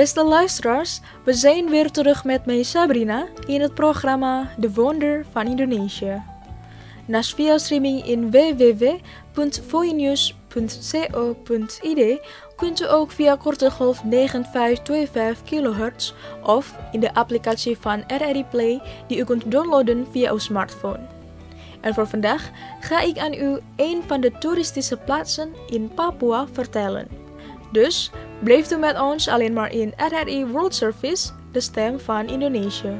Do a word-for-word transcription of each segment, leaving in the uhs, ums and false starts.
Beste luisteraars, we zijn weer terug met mij Sabrina in het programma De Wonder van Indonesië. Naast via streaming in w w w punt voinews punt co punt i d kunt u ook via korte golf negen vijf twee vijf kilohertz of in de applicatie van R R I Play die u kunt downloaden via uw smartphone. En voor vandaag ga ik aan u een van de toeristische plaatsen in Papua vertellen. Dus blijft u met ons alleen maar in R R I World Service, de stem van Indonesië.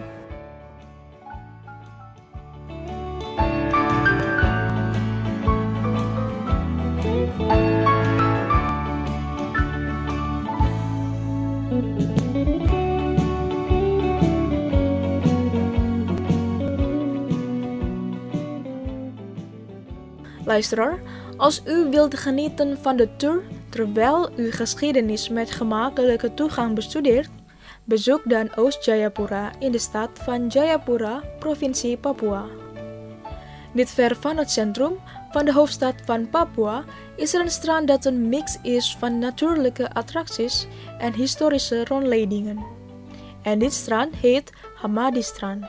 Luisteraar, als u wilt genieten van de tour terwijl u geschiedenis met gemakkelijke toegang bestudeert, bezoek dan Oost-Jayapura in de stad van Jayapura, provincie Papua. Niet ver van het centrum van de hoofdstad van Papua is er een strand dat een mix is van natuurlijke attracties en historische rondleidingen. En dit strand heet Hamadi-strand.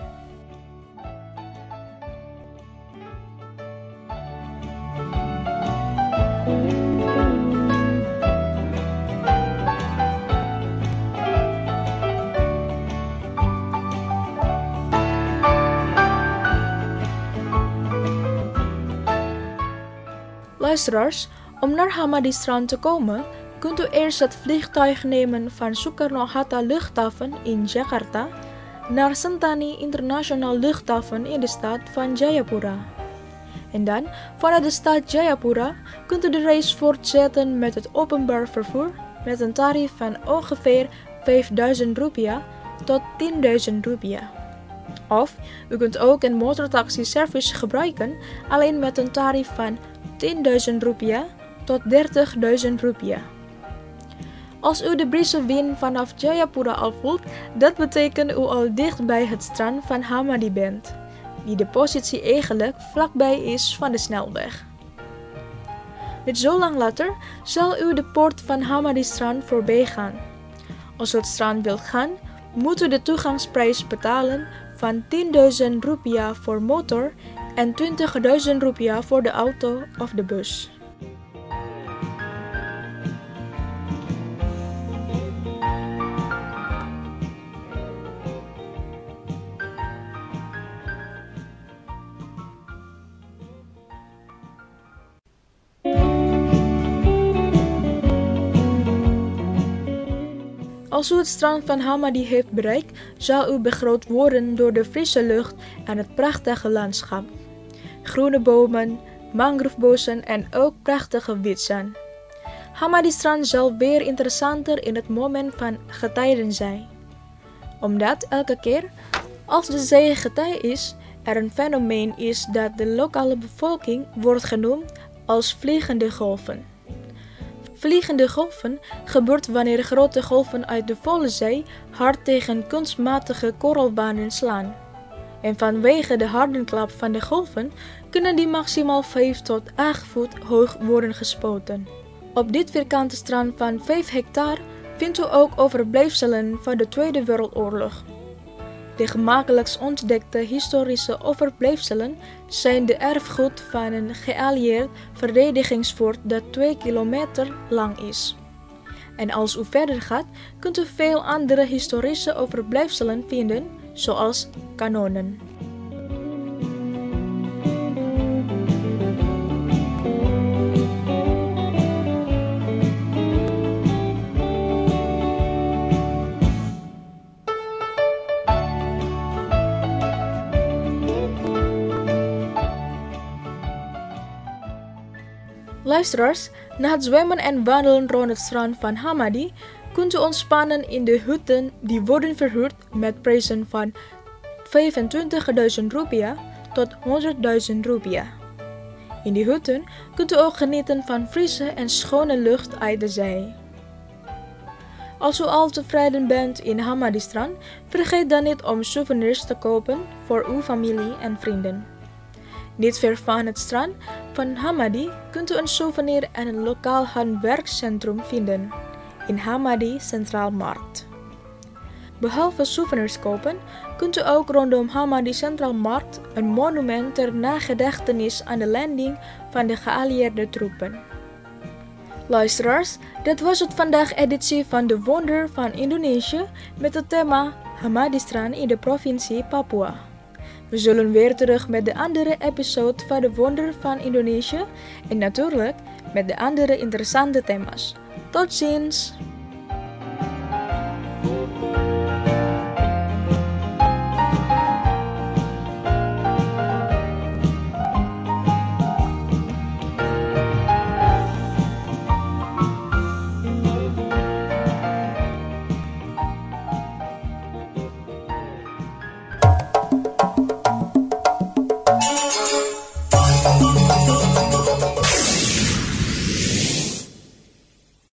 Luisteraars, om naar Hamadi-strand te komen, kunt u eerst het vliegtuig nemen van Soekarno-Hatta luchthaven in Jakarta naar Sentani International luchthaven in de stad van Jayapura. En dan, vanuit de stad Jayapura, kunt u de reis voortzetten met het openbaar vervoer met een tarief van ongeveer vijfduizend rupiah tot tienduizend rupiah. Of u kunt ook een motortaxi service gebruiken alleen met een tarief van tienduizend rupiah tot dertigduizend rupiah. Als u de Brise wind vanaf Jayapura al voelt, dat betekent u al dicht bij het strand van Hamadi bent, die de positie eigenlijk vlakbij is van de snelweg. Niet zo lang later zal u de poort van Hamadi-strand voorbij gaan. Als u het strand wilt gaan, moet u de toegangsprijs betalen van tienduizend rupiah voor motor en twintigduizend rupiah voor de auto of de bus. Als u het strand van Hamadi heeft bereikt, zal u begroet worden door de frisse lucht en het prachtige landschap. Groene bomen, mangrovebossen en ook prachtige witzand. Hamadi-strand zal weer interessanter in het moment van getijden zijn. Omdat elke keer als de zee getij is, er een fenomeen is dat de lokale bevolking wordt genoemd als vliegende golven. Vliegende golven gebeurt wanneer grote golven uit de volle zee hard tegen kunstmatige korrelbanen slaan. En vanwege de harde klap van de golven kunnen die maximaal vijf tot acht voet hoog worden gespoten. Op dit vierkante strand van vijf hectare vindt u ook overblijfselen van de Tweede Wereldoorlog. De gemakkelijkst ontdekte historische overblijfselen zijn de erfgoed van een geallieerd verdedigingsfort dat twee kilometer lang is. En als u verder gaat, kunt u veel andere historische overblijfselen vinden, zoals kanonnen. Luisteraars, na het zwemmen en wandelen rond het strand van Hamadi, kunt u ontspannen in de hutten die worden verhuurd met prijzen van vijfentwintigduizend rupiah tot honderdduizend rupiah. In die hutten kunt u ook genieten van frisse en schone lucht uit de zee. Als u al tevreden bent in Hamadi-strand, vergeet dan niet om souvenirs te kopen voor uw familie en vrienden. Niet ver van het strand van Hamadi kunt u een souvenir en een lokaal handwerkscentrum vinden in Hamadi Centraal Markt. Behalve souvenirs kopen, kunt u ook rondom Hamadi Centraal Markt een monument ter nagedachtenis aan de landing van de geallieerde troepen. Luisteraars, dit was het vandaag editie van De Wonder van Indonesië met het thema Hamadi-strand in de provincie Papua. We zullen weer terug met de andere episode van De Wonder van Indonesië en natuurlijk met de andere interessante thema's. Tot ziens!